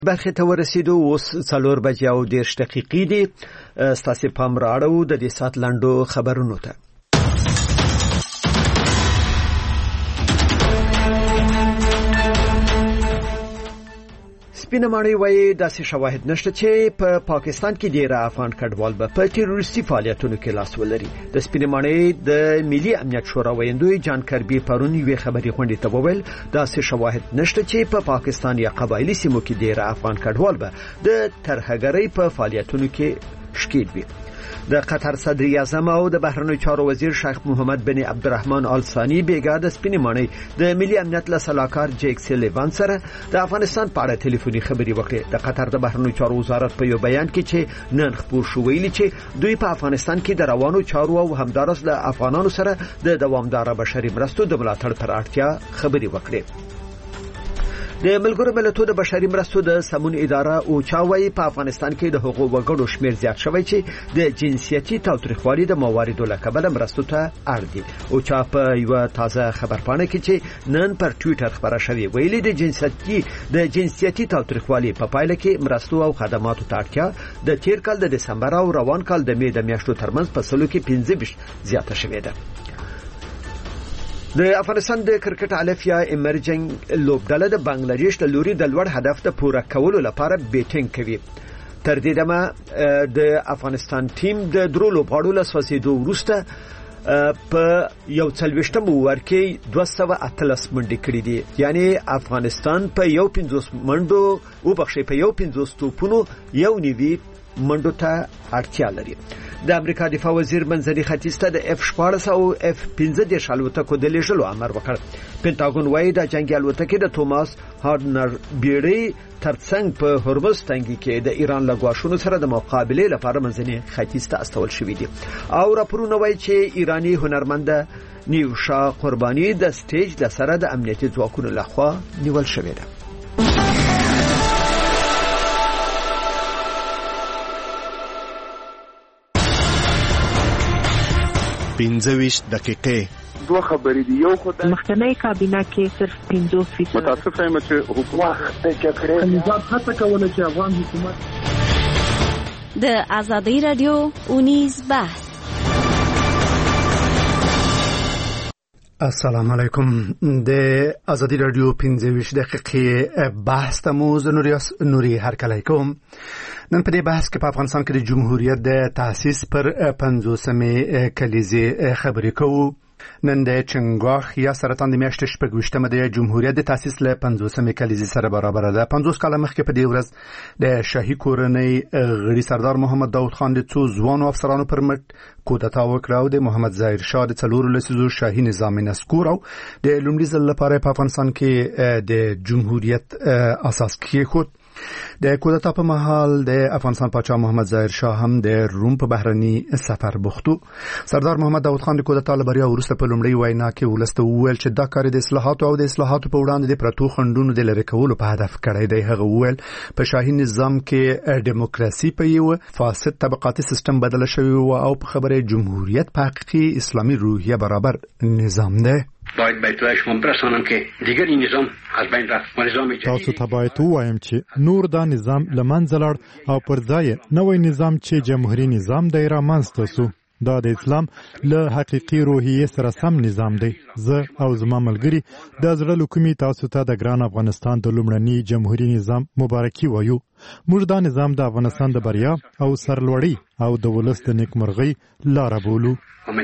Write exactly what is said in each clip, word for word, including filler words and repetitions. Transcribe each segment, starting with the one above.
برخې ته ورسېدو. اوس څلور بجې او دېرش دقیقې دي. ستاسې پام رااړوو د دې ساعت لنډو خبرونو ته. سپینه ماڼۍ وایي داسې شواهد نشته چې په پا پاکستان کې ډېر افغان کډوال به په تروریستي فعالیتونو کې لاس ولري. د سپینه ماڼۍ د ملي امنیت شورا ویاندوی جان کربي پرون یوې خبري غونډې ته وویل داسې شواهد نشته چې په پا پاکستان یا قبایلي سیمو کې ډېر افغان کډوال به د ترهګرۍ په فعالیتونو کې شکیل وي. د قطر صدر اعظم او د بهرنیو چارو وزیر شیخ محمد بن عبدالرحمن آل ثانی بیګا د سپینې ماڼۍ د ملي امنیت له سلاکار جیک سلیوان سره د افغانستان په اړه ټلیفوني خبري وکړې. د قطر د بهرنیو چارو وزارت په یو بیان کې چې نن خبر شو ویلي چې دوی په افغانستان کې د روانو چارو او همدارس له افغانانو سره د دوامدار بشري مرستو د ملاتړ پر اړتیا خبري وکړې. د ملګرو ملتونو د بشري مرستو د سمون اداره او چاوي په افغانستان کې د حقوق وګړو شمیر زیات شوی چې د جنسیتي تاوتریخوالي د موارد له کبله مرستو ته اړ دي. او چا په یو تازه خبرپاڼه کې چې نن پر ټوئیټر خبره شوې ویلي د جنسیتي د جنسیتي تاوتریخوالي په پایله کې مرستو او خدماتو ته اړتیا د تیر کال د دسمبر او روان کال د مې د میاشتو ترمنځ په سلو کې پنځه ویشت زیاته شوې ده. د افغانستان د کرکټ الفیا امرجنګ لوبډله د بنگلاديش د لوري د لوړ هدف د پوره کولو لپاره بیټینګ کوي. تر دې دمه د افغانستان ټیم د درو لوبغاړو له سوسیدو وروسته په یو څلويشتم اوور کې دوه سوه اتلس منډې کړې دي. یعنی افغانستان په یو پنځوس منډو او بخښي په یو پنځوس توپونو یو نیوي منډو ته اړتیا لري. د امریکا دفاع وزیر منځني ختیځ ته د اف شپاړس او اف پنځه دېرش الوتکو د لیږلو امر وکړ. پینټاګون وایي د جنگي الوتکې د توماس هارډنر بیړۍ ترڅنګ په هرمز تنګي کې د ایران له ګواښونو سره د مقابله لپاره منځني ختیځ ته استول شوې دي. او راپورونه وایي چې ایرانی هنرمند نیوشا قربانی د سټیج د سره د امنیتي ځواکونو لخوا نیول شوې ده. پنځه ویشت دقیقې دوه خبرې دي. یو خو د مخکنی کابینه کې صرف پنځوس فیصد متاسف یم چې حکومت د جګړې نظام هڅه کوله چې افغان حکومت د ازادي رادیو اونیز بحث. السلام علیکم. د ازادي رادیو پنځه ویشت دقیقې بحث ته مو زنوریاس نوري هرکلی کوم. نن په دې بحث کې په افغانستان کې د جمهوریت د تاسیس پر پنځوسمې کلیزې خبرې کوو. نن د چنګاخ یا سرطان د میاشتې شپږویشتمه د جمهوریت د تاسیس له پنځوسمې کلیزې سره برابر ده. پنځوس کاله مخکې په دې ورځ د شاهي کورنۍ غړي سردار محمد داود خان د څو ځوانو افسرانو پر مټ کودتا وکړه او د محمد ظاهر شاه د څلورو لسیزو شاهي نظام نسکور او د لومړي ځل لپاره په افغانستان کې د جمهوریت اساس کېښود. د کودتا په مهال د افغانستان پاچا محمد ظاهر شاه هم د روم په بهرني سفر بوختو. سردار محمد داود خان د کودتا له بریا وروسته په لومړۍ وینا کې ولسته وویل چې دا کار د اصلاحاتو او د اصلاحاتو په وړاندې د پرتو خنډونو د لرې کولو په هدف کړی دی. هغه وویل په شاهي نظام کې دیموکراسي په یو فاسد طبقاتي سیستم بدله شوی او په خبره جمهوریت په حقیقي اسلامي روحیه برابر نظام دی. باید بیتوی شما برسانم که دیگری نظام از بین رفت و نظام جدید. تاسو ته باید ووایم چې نور دا نظام له منځه لاړ او پر ځای نوی نظام چې جمهوریت نظام دی رامنځته سو. دا د اسلام له حقیقي روحیې سره سم نظام دی. زه او زما ملګري د زړه له کومې تاسو ته د ګران افغانستان د لومړني جمهوریت نظام مبارکي وایو. موږ دا نظام د افغانستان د بریا او سرلوړۍ او د ولس د نیکمرغۍ لاره بولو.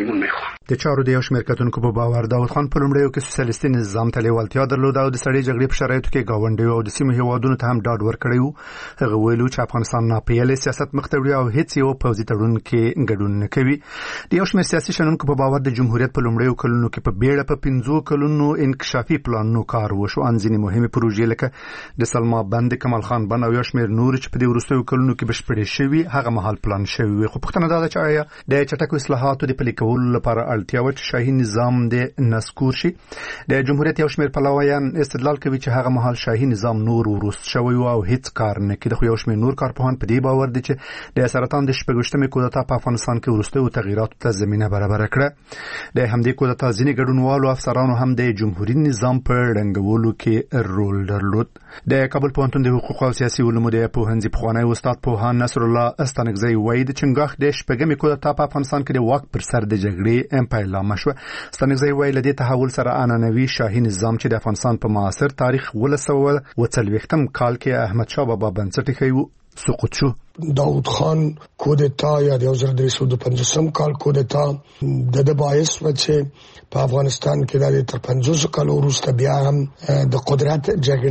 د چارو د یو شمېر کتونکو په باور داود خان په لومړیو کې سوسیالیستي نظام ته لیوالتیا درلوده او د سړې جګړې په شرایطو کې ګاونډیو او د سیمو هیوادونو ته هم ډاډ ورکړی و. هغه ویلو چې افغانستان ناپییلی سیاست مخ ته وړي او هیڅ یو پوځي تړون کې ګډون نه کوي. د یو شمېر سیاسي شنونکو په باور د جمهوریت په لومړیو کلونو کې په بیړه په پنځو کلونو انکشافي پلانونو کار وشو. ان ځینې مهمې پروژې لکه د سلما بند، کمال خان بند او یو شمېر نور چې په دې وروستیو کلونو کې بشپړې شوي هغه مهال پلان شوي وي. خو پوښتنه دا ده چې آیا د چټکو اصلاحاتو د پلي کولو لپاره اړتیا وه چې شاهي نظام د نسکور شي؟ د جمهوریت یو شمېر پلویان استدلال کوي چې هغه مهال شاهي نظام نور وروست شوی او هیڅ کار نه کېده. خو یو شمېر نور کارپوهان په دې باور دي چې د سرطان د شپږویشتمې کودتا په افغانستان کې وروستیو تغییراتو ته زمینه برابره کړه. د همدې کودتا ځینې ګډونوالو افسرانو هم د جمهوریت نظام په ړنګولو کې رول درلود. د کابل پوهنتون د حقوق او سیاسي علومو د پوهنځي پخوانی استاد پوهان نصر الله استانکزی وایي د چنګاخ د شپږمې کودتا په افغانستان کې د واک پر سر د جګړې پیلامه شوه. استانکزی وایي له دې تحول سره عنعنوي شاهي نظام چې د افغانستان په معاصر تاریخ ولسوه و څلوېښتم کال کې احمد شاه بابا بنسټ ایښی سقوط شو. داود خان کودتا یا د یو زر درې سوه پنځوسم کال کودتا د د باعث و چې په افغانستان کې د تر پنځوس کال وروسته بیا هم د قدرت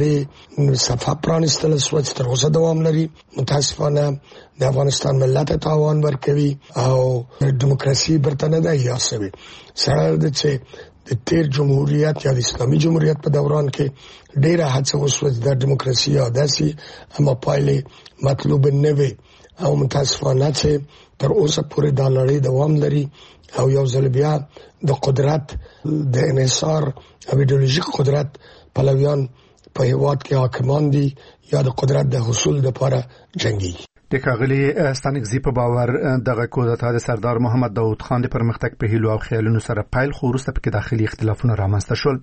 جګړې صفحه پرانستل شو چې تر اوسه دوام لري. متاسفانه د افغانستان ملت تاوان ورکوي او دیموکراسي برتنه ده یا سوي سره د چې د تیر جمهوریت یا د اسلامي جمهوریت په دوران کې ډیره هڅه وشوه د دیموکراسي یا داسي اما پایلې مطلوب نه وي او متاسفانه چې تر اوسه پورې د لړۍ دوام لري او یو ځل بیا د قدرت د انحصار او ایدئولوژیک قدرت پلویان په هیواد کې حاکمان دي یا د قدرت د حصول لپاره جنگي. د کاغلی استانکزی په باور دغه کودتا د سردار محمد داود خان د پرمختګ په هیلو او خیالونو سره پیل خو وروسته پکې داخلي اختلافونه رامنځته شول.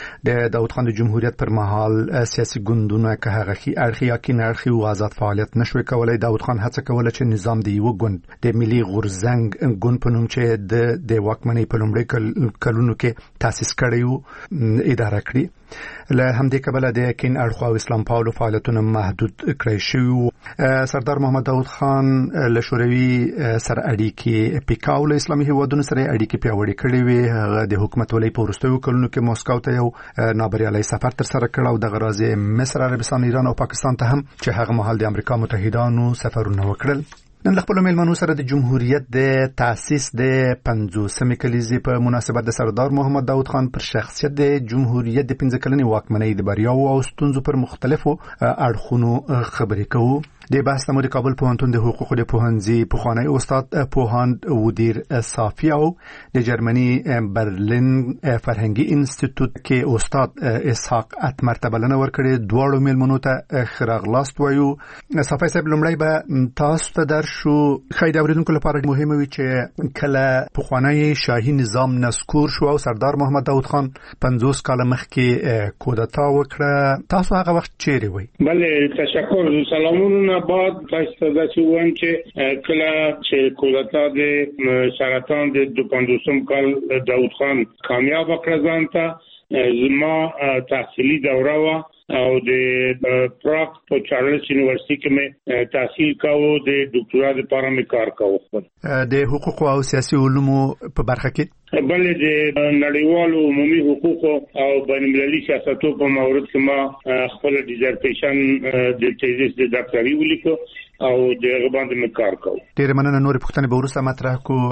د داود خان د جمهوریت پر مهال سیاسي ګوندونه که هغه خي اړخي یا کین اړخي او آزاد فعالیت نشوي کولای. داود خان هڅه کوله چې نظام د یو ګوند د ملي غورځنګ ګوند په نوم چې د د واکمنۍ په لومړي کلونو کې تاسیس کړی و اداره کړی. له همدې کبله د کین اړخو او اسلام پالو فعالیتونه محدود کړی شو. سردار محمد داود خان له شوروي سره اړیکې پیکاو له اسلامي هیوادونو سره اړیکې پیاوړې کړې وې. هغه د حکومت ولې په وروستیو کلونو کې مسکو ته یو نابریالي سفر تر سره کړ او د غرازي مصر، عربستان، ایران او پاکستان ته هم چې هغه مهال د امریکا متحدانو سفرونه وکړل. نن خپل میلمنو سره د جمهوریت د تاسیس د پنځوسمې کلیزې په مناسبت د سردار محمد داود خان پر شخصیت د جمهوریت د پنځه کلنې واکمنۍ د بریاو او ستونزو پر مختلفو اړخونو خبرې کوو. د بحث تمو د کابل پوهنتون د حقوقو د پوهنځي پخوانی استاد پوهاند ودیر صافی او د جرمني برلین فرهنګي انسټیټیوټ کې استاد اسحاق اتمر ته بلنه ورکړې. دواړو میلمنو ته خراغلاست وایو. صافی صاحب لومړی به تاسو ته درشو. خیر اوریدونکو لپاره مهمه وي چې کله پخوانی شاهي نظام نسکور شو او سردار محمد داود خان پنځوس کال مخکې کودتا وکړه، تاسو هغه وخت چیرې وئ؟ بله تشکر. سلامونه بعد تاسو ته چې وایم چې کله چې کودتا د سرطان د پنځوسم کال داود خان کامیاب کړ ځان ته زما تحصیلي دوره وا او د پراګ په چارلز یونیورسيټي کې مې تحصیل کاوه. د ډاکټرا لپاره مې کار کاوه د حقوق او سیاسي علومو په برخه کې. بلې د نړیوالو عمومي حقوقو او بین المللي سیاستو په مورد کې ما خپل ډیزرټیشن د تیزیس د ډاکټري ولیکو او د هغه باندې مې کار کاوه. ډېر مننه. نور پوښتنې به وروسته مطرح کو.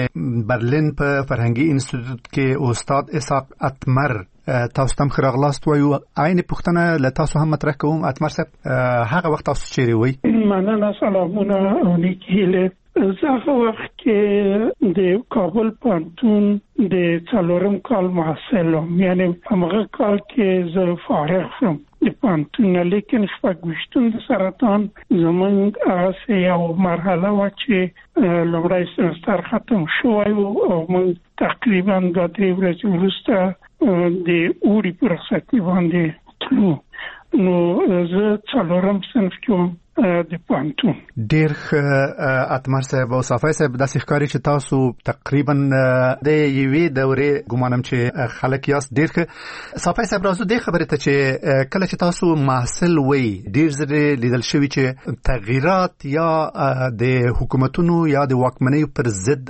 د برلین په فرهنګي انسټیټیوټ کې استاد اسحاق اتمر تاسو تم خراغلاست وایو. عین پوښتنه له تاسو هم مطرح کوم. اتمر صاحب هغه وخت تاسو چیرې وئ؟ مننه. سلامونه او نیکیله. زه وخت کې د کابل پوهنتون د څلورم کال محصل وم، یعنی هغه کال کې زه فارغ شوم د پوهنتون، لیکن شپږویشتم د سرطان زمونږ هغه یو مرحله وه چې لومړی سمستر ختم شوی و او موږ تقریبا دوه درې ورځې وروسته د اوړي په رخصتي باندې تلو. نو زه څلورم صنف کې وم د پوهنتون. ډېر ښه اتمر صاحب او صافی صاحب، داسې ښکاري چې تاسو تقریبا د یوې دورې ګمانم چې خلک یاست. ډېر ښه صافی صاحب، راځو دې خبرې ته چې کله چې تاسو محصل وئ ډېر ځلې لیدل شوي چې تغییرات یا د حکومتونو یا د واکمنۍ پر ضد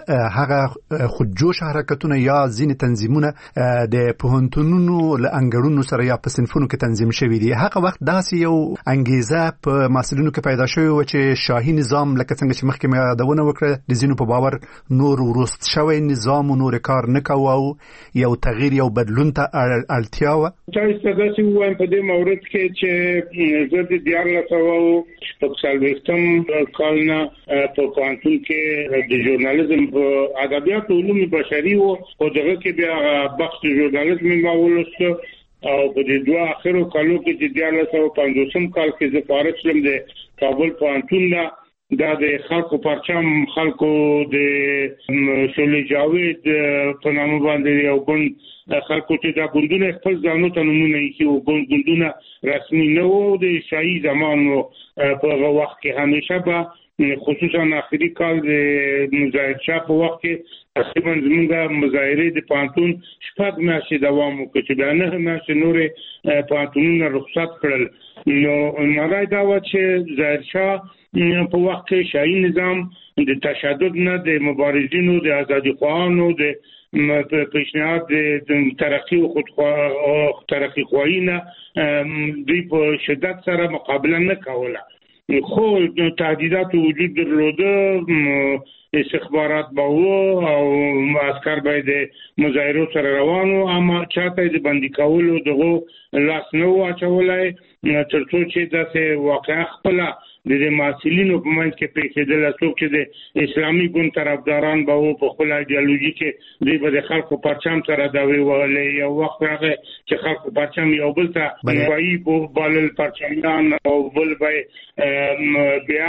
هغه خودجوش حرکتونه یا ځینې تنظیمونه د پوهنتونونو له انګړونو سره یا په صنفونو کې تنظیم شوي دي. هغه وخت داسې یو انګیزه په محصلینو کې پیدا شوی و چې شاهي نظام لکه څنګه چې مخکې مې یادونه وکړه د ځینو په باور نور ورست شوی نظام و نور کار نه کوه او یو تغییر یو بدلون ته اړتیا وه. تاسو ته داسې ووایم په دې مورد کې چې زه د دیارلس سوه شپږ څلوېښتم کال نه په پوهنتون کې د ژورنالیزم په ادبیاتو علوم بشري و او دغه کې بیا بخش ژورنالیزم مې ما ولوسته او په دې دوه اخرو کالو کې چې دیارلس سوه پنځوسم کال کې زه فارغ شوم د کابل پوهنتون نه دا د خلکو پرچم خلکو د شولې جاوید په نامه باندې یو ګوند خلکو چې دا ګوندونه خپل ځانو ته نمونه یې او ګوندونه رسمي نه وو د شاهي زمانو په وخت کې همیشه به خصوصا اخري کال د مظاهر شاه په وخت کې تقریبا زموږ مظاهره د پانتون شپږ میاشتې دوام وکړ چې بیا نه میاشتې نورې پانتونونه رخصت کړل نو نارای دا و چې ظاهر شاه په وخت کې شاهي نظام د تشدد نه د مبارزینو د ازادي خواهانو د پیشنهاد د ترقی او خودخواه ترقی خواهی نه دوی په شدت سره مقابله نه کوله خو تهدیدات وجود درلوده استخبارات باو او عسكر باید مظاهرو سره روانو اما چاته د بندي کولو دغه لاس نو اچولای ترڅو چې داسې واقعا خپل د مسؤلینو په منځ کې پیښېدل څوک چې د اسلامي ګوند طرفداران به وو په خپل ایدئولوژي کې دوی به د خلکو پرچم سره داوی وهلې یو وخت راغی چې خلکو پرچم یو بل ته وایي په بالل پرچمیان او بل به بیا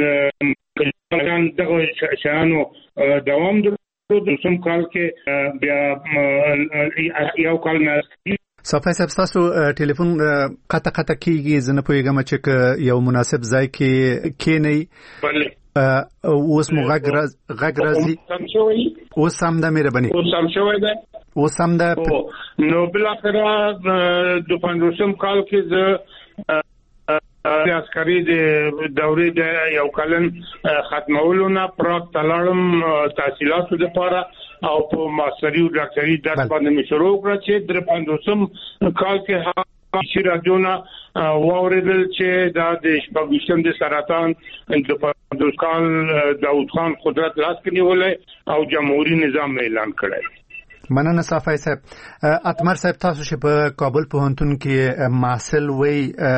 کړه دغه شانو دوام درلود سم کال کې بیا یو کال نه صافی صاحب تاسو ټلیفون قطع قطع کیږي زنه پویګم چې یو مناسب ځای کې کینی بله اوس مو غږ راز غږ رازي اوس هم د مهرباني اوس هم شوی ده اوس هم د نو بل اخره د پنځوسم کال کې ز د عسکري د دورې د یو کلن ختمولو نه پراک تلاړم تحصیلاتو لپاره او په ماستری او ډاکټري درس باندې مې شروع کړ چې در پنځوسم کال کې چې راډیونا واوریدل چې دا د شپږم د سرطان د پنځوس کال داوود خان قدرت لاس کې نیولې او جمهوریت نظام اعلان کړی مننه صافی صاحب اتمر صاحب تاسو چې په کابل پوهنتون کې محصل وي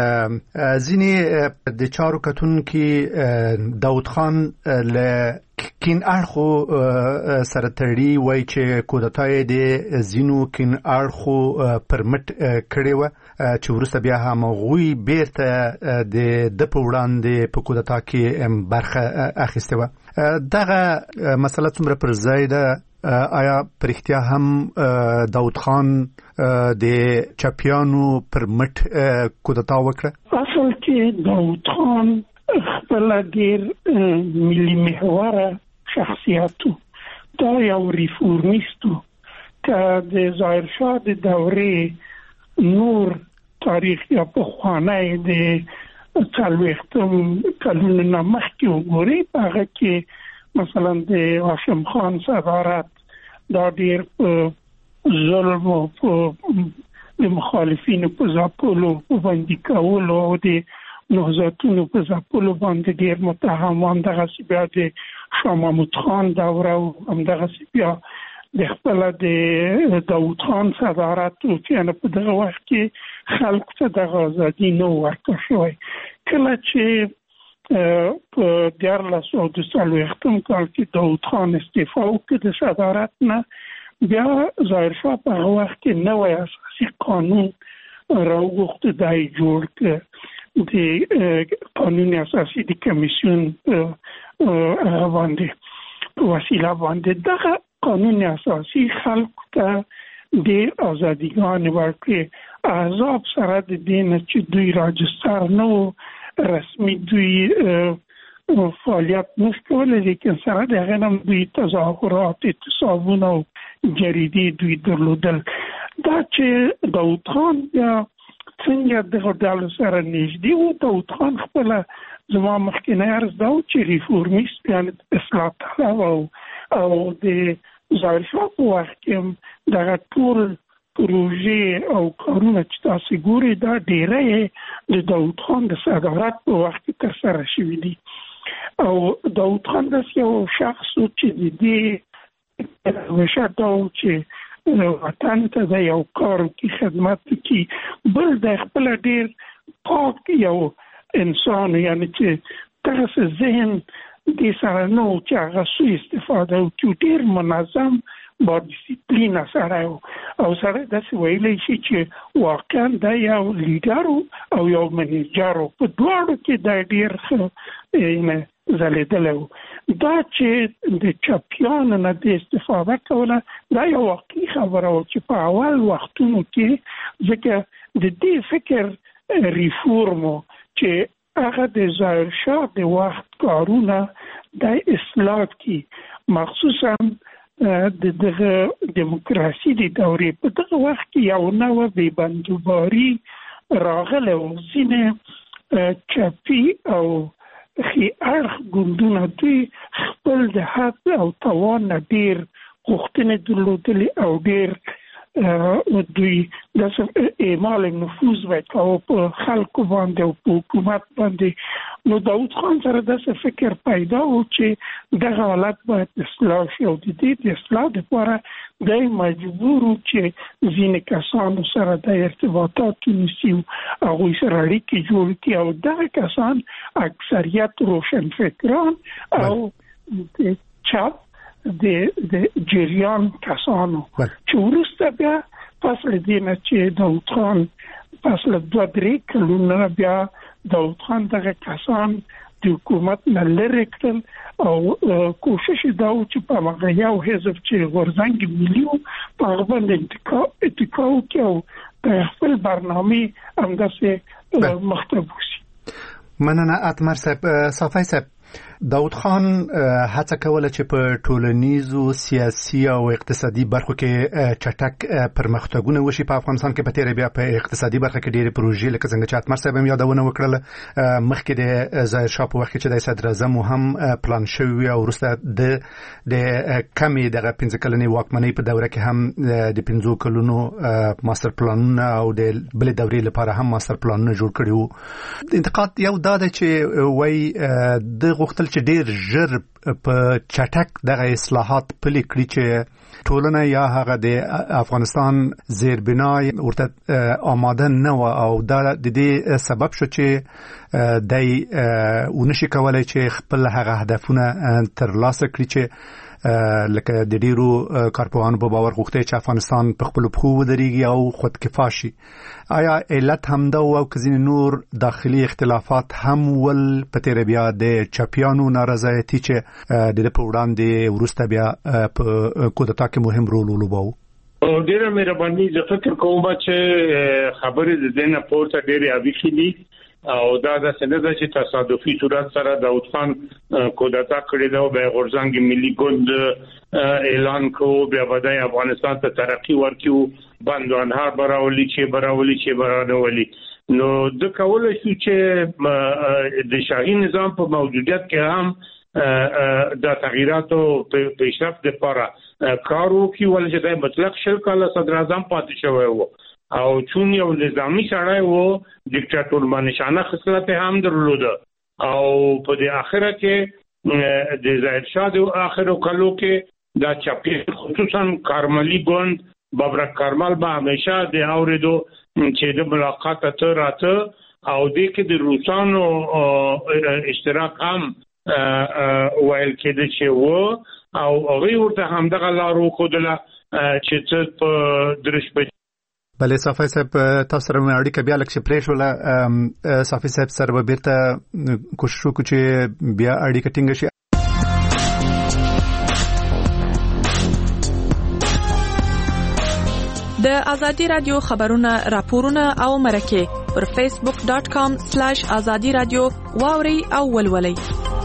ځینې د چارو کتون کې داوود خان له کین اړخو سره تړي وای چې کودتای د زینو کین اړخو پرمټ کړي و چې ورسته بیا هم غوي بیرته د د په وړاندې په کودتا کې برخه اخیسته و دغه مسله څومره پر ځای ده آیا پرختیا هم داوود خان د چپیانو پر مټ کودتا وکړه اصل کې داوود خان خپل ډیر ملي محوره شخصیت دا یو ریفورمیست که د ظاهر شاه د دورې نور تاریخ یا په خوانه د څلوېښتم کلونو مخکې وګوري هغه کې مثلا د هاشم خان صدارت دا ډیر ظلم او د مخالفینو په ځپلو باندې کولو او د نهضتونو په ځپلو باندې ډیر متهمان دغه بیا د شاه محمود خان دوره او همدغه بیا د خپل د داوود خان صدارت او چې په دغه وخت کې خلکو ته د ازادي نو ورکړ شوی کله چې په دیارلس او د څلوېښتم کال کې داوود خان استعفا وکړ د صدارت نه بیا ظاهر شاه په هغه وخت کې نوی اساسي قانون راوغوښت دی جوړ کړ د قانون اساسي د کمیسیون هغه باندې په وسیله باندې دغه قانون اساسي خلکو ته ډېر ازادیګانې ورکړې احزاب سره د دې نه چې دوی راجستر نه و رسمي دوی فعالیت نشکولی لیکن سره د هغې نه دوی تظاهرات اعتصابونه او جریدې دوی درلودل دا چې داوود خان بیا څنګه دغه ډلو سره نږدې و داوود خان خپله زما مخکینی عرض دا و چې ریفورمیست یعنې اصلاح طلب او د ظاهر شاه په وخت کې دغه ټول پروژې او کارونه چې تاسو ګورئ دا ډېری د داوود خان د صدارت په وخت کې ترسره شوي دي او داوود خان داسې یو شخص و چې د دې همیشه دا و چې وطن ته د یو کار وکړي خدمت وکړي بل د خپله ډېر پاک یو انسان یعنې چې دغسې ذهن دې سره نه و چې هغه سوء استفاده وکړي ډېر منظم با ډیسپلین سره او سره داسې ویلی شي چې واقعا دا یو لیډر او یو منیجر په دواړو کې دا ډېر ښه زلیدلو. دا چې د چاپیانو نه د استفاده کوله دا یو واقعي خبره و چې په اول وختونو کې ځکه د دې فکر ریفورمو چې هغه د ظاهر شاه د وخت کارونه د اصلاح کی مخصوصا د دغه دیموکراسي د دورې په دغه وخت کې یو نوع بې بندوباري راغله او ځینې چاپي او خي اړخ ګوندونه دوی خپل د حق او توان ډیر غوښتنې درلودلې او ډیر دوی د اعمال نفوذ وکاو په خلکو باندې او په حکومت باندې. نو داود خان سره داسې فکر پیدا و چې دغه حالت باید اصلاح شي او د دې د اصلاح لپاره دی مجبور و چې ځینې کسانو سره د ارتباطات ونیسي او هغوی سره اړیکې جوړ کړي او دغه کسان اکثریت روشنفکران او د چپ د د جریان کسانو چې وروسته بیا پس له دې نه چې داود خان پس له دوه درې کلونو بیا داود خان دغه کسان د حکومت نه لرې کړل او کوشش دا و چې په هغه یو حزب چې غورځنګ ملي و په هغه باندې اتکا وکړي او خپل برنامې همداسې مخته بوځي. مننه اتمر صاحب. صافی صاحب، داود خان هڅه کوله چې په ټولنیزو سیاسي او اقتصادي برخو کې چټک پرمختګونه وشي په افغانستان کې. په تیر بیا په اقتصادي برخه کې ډېرې پروژې لکه څنګه چې اتمر صاحب هم یادونه وکړه مخکې د ظاهر شاه په وخت کې چې د صدر اعظم هم پلان شوی او وروسته د د کمې دغه پنځه کلنې واکمنۍ په دوره کې هم د پنځو کلونو ماستر پلانونه او د بلې دورې لپاره هم ماستر پلانونه جوړ کړي وو. انتقاد یو دا دی چې وایي د غوښتل چې ډېر ژر په چټک دغه اصلاحات پلي کړي چې ټولنه یا هغه د افغانستان زیربنای ورته آماده نه و او دا د دې سبب شو چې دای ونشي کولای چې خپل هغه هدفونه ترلاسه کړي چې لکه د ډیرو کارپوهانو په باور غوښتي چې افغانستان په خپل پخو ودرېږي او خودکفا شي. آیا علت همدا او کزین نور داخلي اختلافات هم ول په تیر بیا د چاپیانو نارضایتي چې د په وړاندې ورسته بیا په کودتا کې مهم رول ولوباو؟ ډیره مهرباني. زه فکر کوم چې خبرې د دینه پورته ډیره اویخي دي او دا د سند چې تصادفي صورت سره داود خان کودتا کړی دا به غورځنګ ملي ګوند اعلان کو بیا بدای افغانستان ته ترقی ورکیو بندوانها براولي چې براولي چې برانولي. نو د کول شو چې د شاهي نظام په موجودیت کې هم د تغییراتو په پیشرفت لپاره کارو کی ول چې د مطلق شل کاله صدر اعظم پاتې شوی وو او چون یو نظامی سړی وو ډیکټاتور باندې خصلت هم درلود او په دې اخره کې د ظاهر شاه د اخرو کلو کې دا چاپی خصوصا کارملی ګوند بابرک کارمل به همیشه د اوریدو چې د ملاقات ته راته او د کې د روسانو اشتراک هم ویل کېده چې وو او هغه ورته هم دغه لارو خودله چې څه په درش بله. صافی صاحب تاسو سره مې اړیکه بیا لکه پرې شوله. صافی صاحب سره به بیرته کوشش وکړو چې بیا اړیکه ټینګه شي. د ازادي رادیو خبرونه راپورونه او مرکه پر فیسبوک ډاٹ کام سلیش ازادي رادیو واوري او ولولي.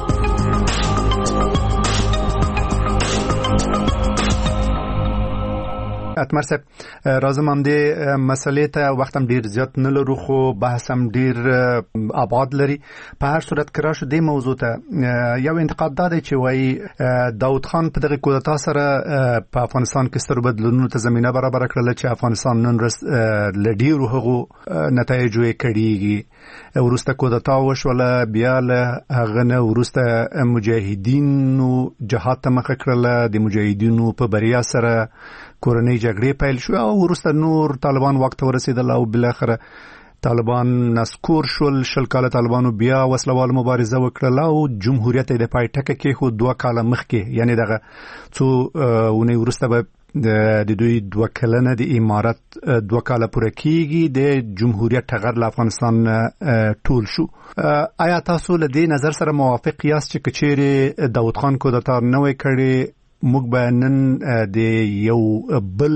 اتمر صاحب راځم هم دې مسلې ته وخت هم ډیر زیات نه لرو خو بحث هم ډیر آباد لري. په هر صورت کې راشه دې موضوع ته یو انتقاد دا دی چې وایي داود خان په دغه کودتا سره په افغانستان کې ستر بدلونونو ته زمينه برابر کړل چې افغانستان نن ورځ له ډیرو هغو نتایجو یې کړيږي. ورسته کودتا وشوله بیا له هغه نه ورسته مجاهدینو جهاد ته مخه کړل. د مجاهدینو په بریا سره کورنۍ جګړې پیل شو او وروسته نور طالبان وخت ورسېدل او بل اخر طالبان نسکور شول. شل کاله طالبانو بیا وسلوال مبارزه وکړه او جمهوریت د پای ټکه کې خو دوه کاله مخکې یعنی دغه څو ونې وروسته به د دوی دوه کلنه د امارت دوه کاله پوره کیږي د جمهوریت ټغر له افغانستان ټول شو. آیا تاسو له دې نظر سره موافق یاست چې کچېرې داود خان کودتا نه وای کړی موږ به نن د یو بل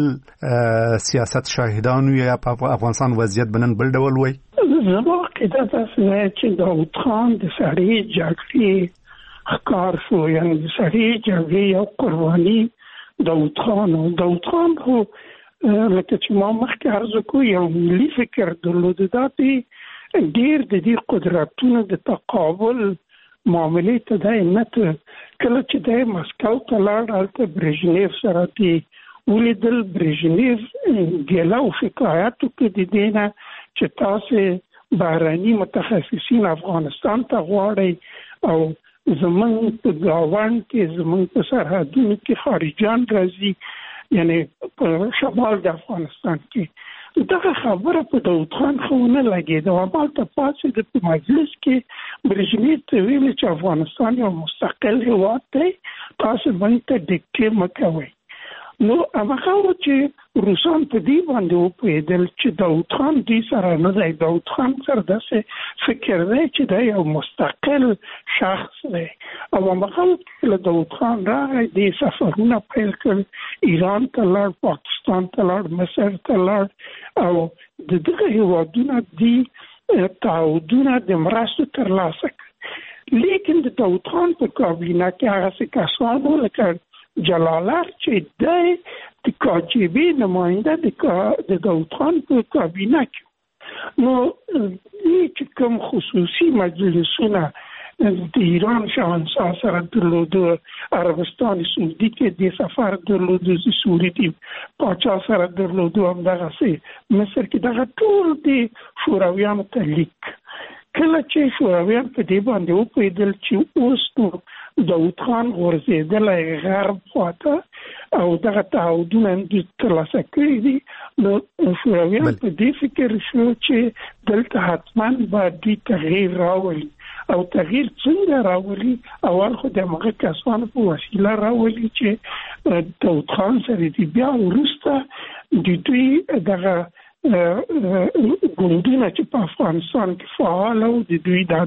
سیاست شاهدانو یا په افغانستان وضعیت بنن بل ډول وای؟ زما عقیده ده چې داود خان د سړی جګړې ښکار شو، یعنی د سړی جګړې یو قرباني داود خان و. داود خان خو لکه چې ما مخکې عرض کوم یو ملي فکر درلوده، دا ډېر د دې قدرتونو د تقابل معاملې ته دی نه ته. کله چې دی مسکو ته لاړ هلته برژنیف سره دی ولیدل، برژنیف ګیله او شکایت وکړ د دې نه چې تاسې بهرني متخصصین افغانستان ته غواړئ او زمونږ په ګاونډ کې زمونږ په سرحدونو کې خارجیان راځي، یعنی په شمال د افغانستان کې. دغه خبره په داود خان خو نه لګېده. همالته پاڅېد په مجلس کې برژنیف ته ویل چې افغانستان یو مستقل هېواد دی، تاسو موږ ته ډیکټې مه کوئ. نو هغه و چې روسان په دې باندې وپوهېدل چې داود خان دې سره نه دی، داود خان سره داسې فکر دی چې دی یو مستقل شخص دی. او هغه کله داود خان راغی دې سفرونه پیل کړل، ایران ته لاړ، پاکستان ته لاړ، مصر ته لاړ او د دغه هېوادونه دې تعهدونه د مرستو ترلاسه کړل. لیکن د داود خان په کابینه کې هغسې کسان وو لکه جلالخ چې دی د کاجبی نماینده د داود خان په کابینه کې. نو دې چې کوم خصوصي مجلسونه د ایران شاهنشاه سره درلوده، عربستان سعودي کې د سفر درلوده، د سعودي پاچا سره درلوده، همدغسې مصر کې دغه ټول د شورویانو ته لیک. کله چې شورویان په دې باندې وپوهېدل چې اوس نو داود خان غورځېدلی غرب خواته او دغه تعهدونه دوی ترلاسه کړي دي، نو شورویان په دې فکر شو چې دلته حتما باید دوی تغییر راولي. او تغییر څنګه راولي؟ اول خو د هغه کسانو په وسیله راولي چې داود خان سره دي، بیا وروسته د دوی دغه ګوندونه چې په افغانستان کې فعال او د دوی د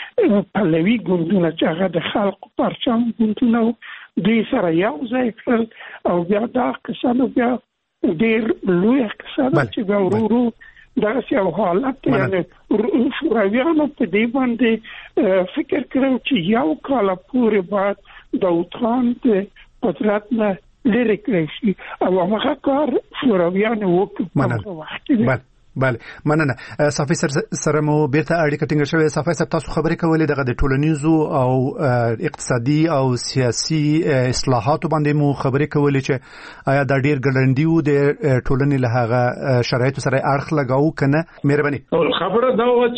پهلوي ګوندونه چې هغه د خلکو پرچم ګوندونه دوی سره یو ځای کړل او بیا دا کسانو بیا ډېر لوی کسانو چې بیا ورو ورو داسې یو حالت یعنې شورویانو په دې باندې فکر کړی چې یو کال پورې باید داود خان د قدرت نه لري کړی شي او هغه کار شورویانو وکړ. بله مننه. صافي سره مو بیرته اړیکه ټینګه شوې. صافي صاحب تاسو خبرې کولې دغه د ټولنیزو او اقتصادي او سیاسي اصلاحاتو باندې مو خبرې کولې چې آیا دا ډیر ګړندی وو د ټولنې له هغه شرایطو سره اړخ لګاو کنه؟ مهرباني. خبره دا و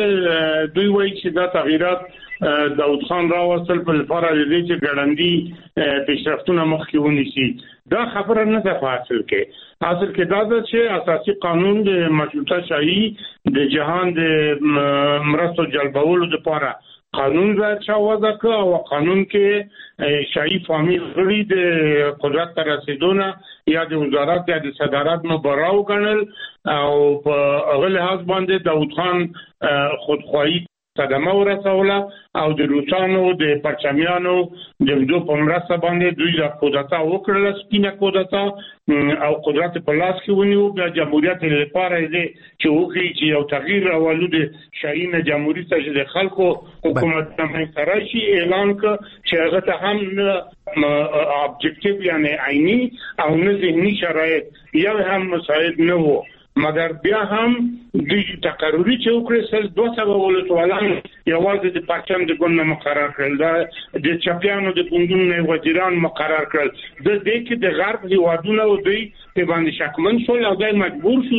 چې دوی وایي چې دا تغییرات داود خان راوستل په لپاره دې چې ګړندی پیشرفتونه مخکې ونیسي. دا خبره نه ده په اصل کې. اصل کې دا ده چې اساسي قانون د مشروطه شاهي د جهان د مرستو جلبولو لپاره قانون راځه وضع کړ او قانون کې شاهي فامیل غړي د قدرت تر رسیدونه یا د وزارت یا د صدارت نو براو غنل او په هغه لحاظ باندې داود خان خودخواهی صدمه ورسوله او د روسانو د پرچمیانو د دوی په مرسته باندې دوی د کودتا وکړل، سپینه کودتا او قدرت په لاس کې ونیو. بیا جمهوریت لپاره دې چې وکړي چې یو تغییر راولو د شاهین جمهوریت ته د خلکو حکومت څنګه راشي اعلان ک چې هغه ته هم ابجکټیو یعنی عیني او نه ذهني شرایط یا هم مساعد نه وو، مګر بیا هم د تقرری چې وکړل سل دوه سوه ولسوالان یوازې د پاکستان د ګوند مقرر کړل، دا د چپیانو د ګوندونو وزیران مقرر کړل. د دې کې د غرب هیوادونو دوی په باندې شکمن شول او دوی مجبور شو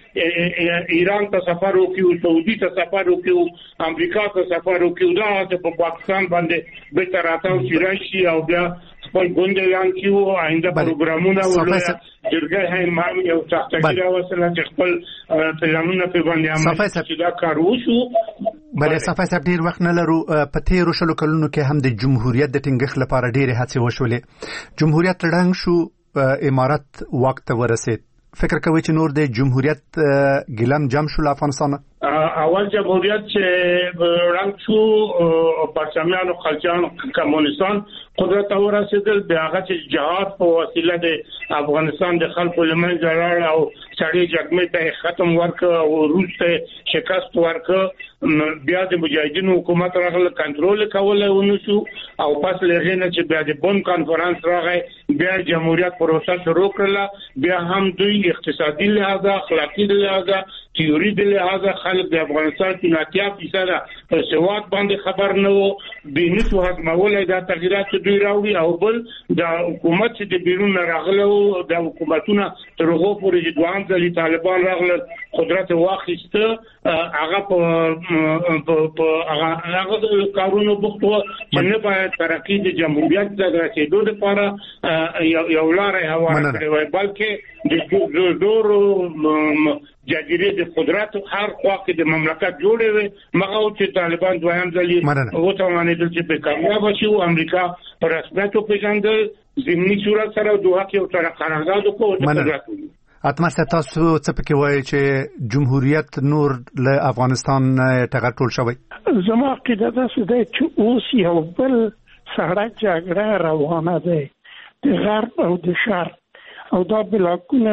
چې ایران ته سفر وکړي، سعودي ته سفر وکړي، امریکا ته سفر وکړي، دا په پاکستان باندې به تر راتاو چې راشي او بیا خپل ګوند اعلان کیو آینده پروګرامونه ولر جرګه هاي ما یو تحقیق راوصله چې خپل پلانونه په باندې عمل چې دا کار وشو. بله صفای صاحب ډیر وخت نه لرو. په تیرو شلو کلونو کې هم د جمهوریت د ټینګښت لپاره ډېرې هڅې وشولې. جمهوریت ړنګ شو امارت وخت ورسید فکر کوي چې نور د جمهوریت ګلم جام شو افغانستان اول جمهوریت چې رنګ شو پرچمیان او خلجان کمونستان قدرت او رسیدل بیا هغه چې جهاد په وسیله د افغانستان د خلکو لمن جوړ او سړي جګمه ته ختم ورک او روس ته شکست ورک بیا د مجاهدینو حکومت راغله کنټرول کول ونشو او پس لږه نه چې بیا د بون کانفرنس راغی بیا جمهوریت پروسه شروع کړله بیا هم دوی اقتصادي لحاظ اخلاقی لحاظ تیوري د لحاظ خلک د افغانستان کې ناتیا فیصد په سواد باندې خبر نه وو بینیتو حکمولای دا تغیرات چې دوی راوړي او بل د حکومت چې د بیرون راغله د حکومتونو تر هغه پورې د دوام ځلي طالبان راغله قدرت واخیسته هغه په په هغه کارونو بوختو چې نه باید ترقی د جمهوریت د رسیدو لپاره یو لارې هواره کړي وای بلکې د دورو جزیره د قدرت هر خوا کې د مملکت جوړې وي مغه چې طالبان دویم ځلې او ته باندې چې په کامیاب شي او امریکا پر رسمیت په څنګه زمینی صورت سره دوه کې سره قرارداد وکړي اتمه تاسو څه پکې وایي چې جمهوریت نور له افغانستان ټغر ټول شوی زما عقیده ده چې اوس یو بل سړک جګړه روانه ده د غرب او د شرق او دا بلاکونه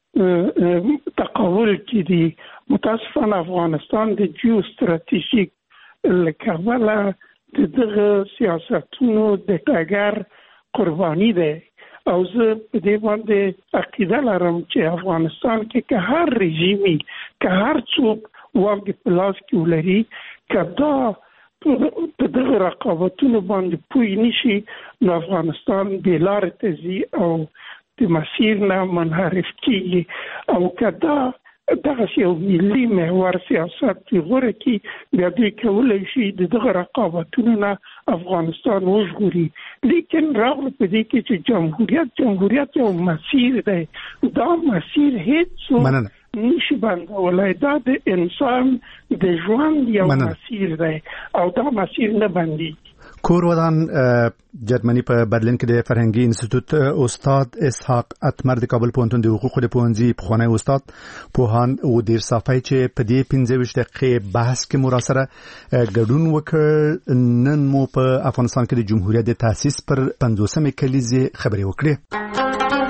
تقابل کې دي متاسفانه افغانستان د جیو استراتیژیک لکبله د دغه سیاستونو د ټاګر قرباني ده او زه په دې باندې عقیده لرم چې افغانستان کې که هر رژیمي که هر څوک واګ پلاس کې ولري کدا په دغه رقابتونو باندې پوي نشي نو افغانستان بې لارې ته ځي او د مسیر نه منحرف کیږي او کدا دغه یو ملي محور سیاست غوړه کی بیا دوی کولای شي دغه رقابتونو نه افغانستان وژغوري لیکن راغله په دې کې چې جمهوریت جمهوریت یو مسیر دی دا مسیر هیڅ نشي بندولای دا د انسان د ژوند یو مسیر دی او دا مسیر نه بندي کور ودان جرمني په برلین کې د فرهنګي انسټیټیوټ استاد اسحاق اتمر د کابل پوهنتون د حقوقو د پوهنځي پخوانی استاد پوهان او ډیر صافای چې په دې پنځه ویشت دقیقې بحث کې مو سره ګډون وکړ نن مو په افغانستان کې د جمهوریت د تاسیس پر پنځوسمه کلیزې خبرې وکړې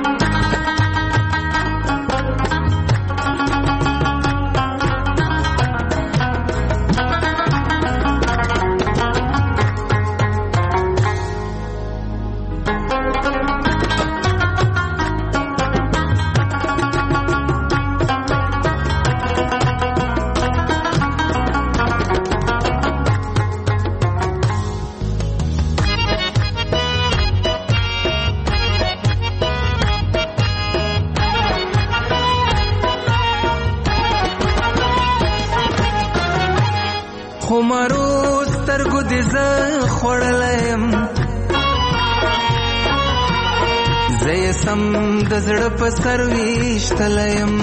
د زړه په سر ویشتلم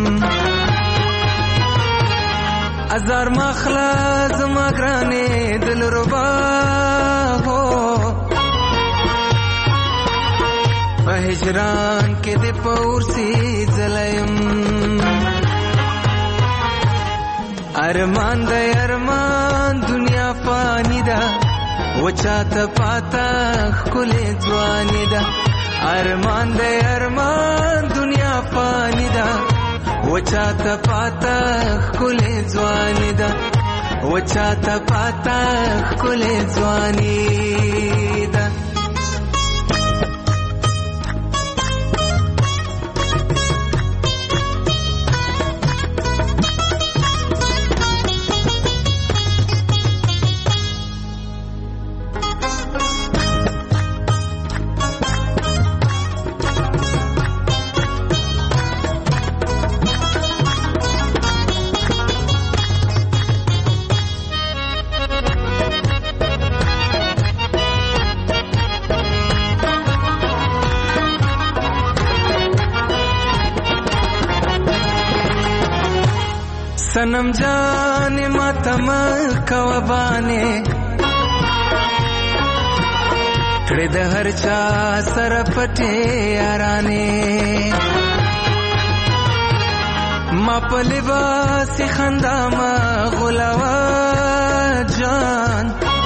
ازار مخلا زما ګرانې دل ربا هو په هجران کې د پورسي ځلم ارمان د ارمان دنیا فانی ده وچاته پاتا خلې ځواني ده ارمان دے ارمان دنیا فانی دا وچاتا پاتا خلے زوانی دا وچاتا پاتا خلے زوانی دا सनम जाने मातम कवबाने کړه د هر چا سره پټه یارانه ما په لباس خندا ما غلاوا جان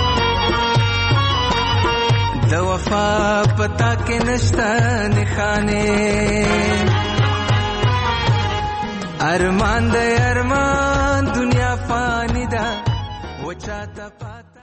د وفا پتا کې نشتا نخانه ارمان د ارمان دنیا فانی دا وچا تا